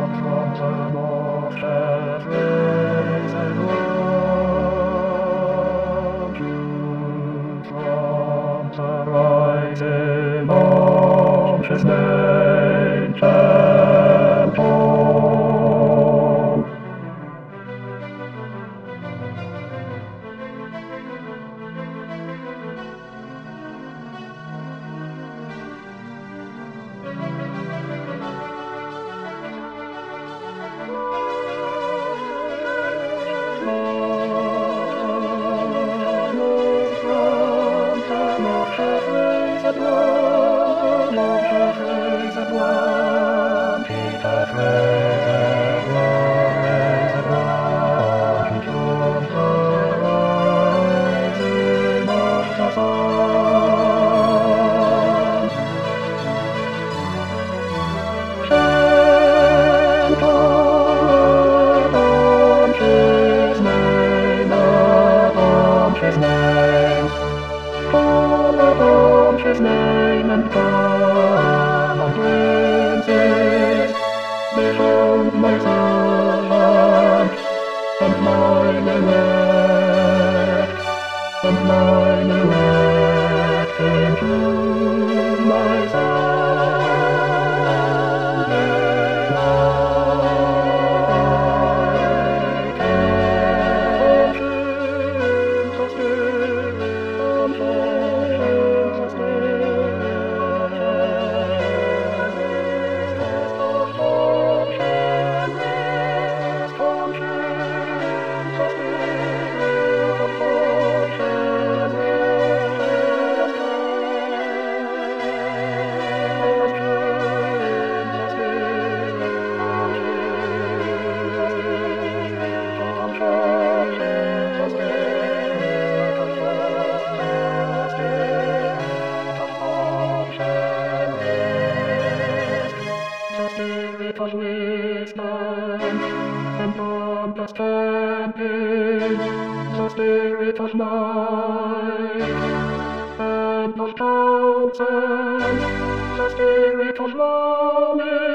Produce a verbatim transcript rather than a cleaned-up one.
from the north has risen warm from the rising of his nature home. His name, call upon his name and come on princes, behold my servant, and mine elect, and mine elect into my Spirit of wisdom and understanding, the spirit of might and of counsel, the spirit of longing.